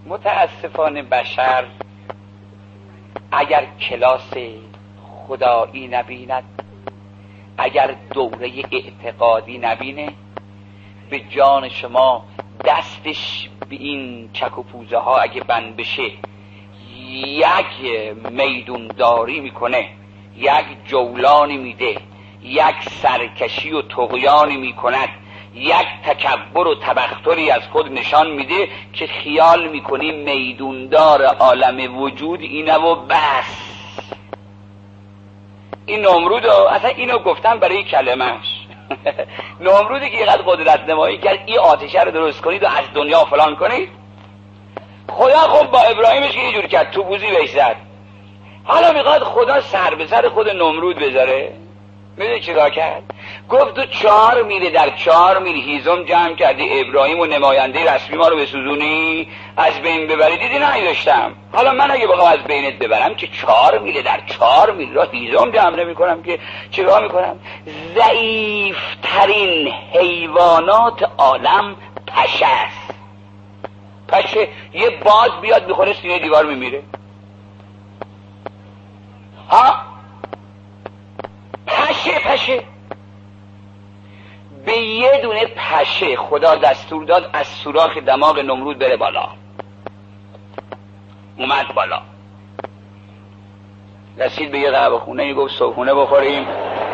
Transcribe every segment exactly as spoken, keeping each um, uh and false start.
متاسفانه بشر اگر کلاس خدایی نبیند، اگر دوره اعتقادی نبینه، به جان شما دستش به این چک و پوزه ها اگه بند بشه یک میدونداری میکنه، یک جولانی میده، یک سرکشی و طغیانی میکند، یک تکبر و تبختری از خود نشان میده که خیال میکنی میدوندار عالم وجود اینه و بس. این نمرود اصلا اینو گفتم برای کلمش نمرودی که اینقدر قدرت نمایی کرد این آتشه رو درست کنید و از دنیا فلان کنید. خدا خب با ابراهیمش که یه جور کرد، تو بوزی بهش زد. حالا میخواد خدا سر به سر خود نمرود بذاره. میدونی چیکار کرد؟ گفت تو چهار میله در چهار میل هیزم جمع کردی ابراهیم و نماینده رسمی ما رو بسوزونی، از بین ببری. دیدی نداشتم. حالا من اگه بخوام از بینت ببرم که چهار میله در چهار میل را هیزم جمع نمی کنم که چیکار میکنم؟ ضعیف ترین حیوانات عالم پشه است. پشه یه باد بیاد بخوره سینه دیوار میمیره. ها پشه پشه به یه دونه پشه خدا دستور داد از سوراخ دماغ نمرود بره بالا. اومد بالا، رسید به یه قهوه خونه، گفت صبحونه بخوریم.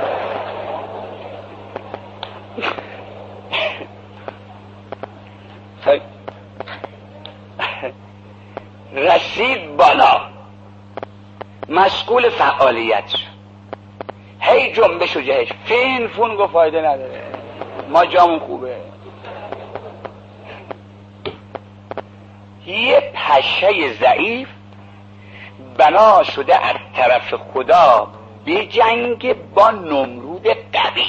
رسید بالا، مشغول فعالیت شد، هی جنبش و جهش، فین فون. گفت فایده نداره، ما جامون خوبه. یه پشه ضعیف بنا شده از طرف خدا به جنگ با نمرود قوی.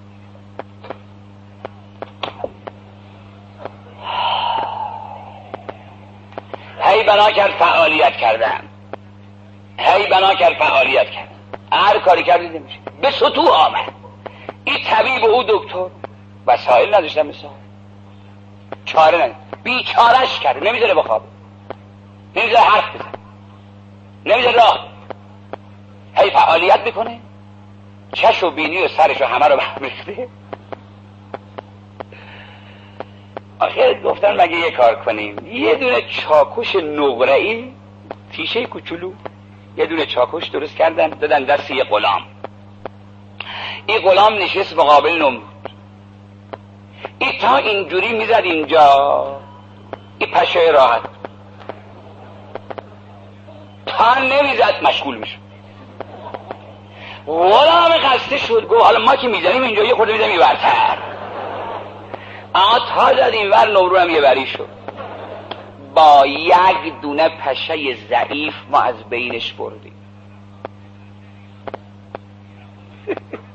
هی بنا کرد فعالیت کردن، هی بنا کرد فعالیت کردن، هر کاری کردی نمیشه. به سطوح آمد. این طبیب و او دکتر وسایل نداشتن، مثال چاره نداشتن، بیچارش کرد. نمیذاره بخوابه، نمیذاره حرف بزن، نمیذاره راه. هی فعالیت میکنه، چش و بینی و سرش و همه رو برمیخته. آخر گفتن مگه یه کار کنیم، یه دونه چاکوش نقره‌ای، تیشه کوچولو، یه دونه چاکوش درست کردن دادن دست یه غلام. این غلام نشست مقابل نمرود. این تا اینجوری میزد اینجا، این پشه راحت، تا نمیزد مشغول میشد. غلام خسته شد، گفت حالا ما که میزنیم اینجا یه خورده میزنیم برتر. اما تا زد این ور، نمرود هم یه بری شد. با یک دونه پشه ضعیف ما از بینش بردیم.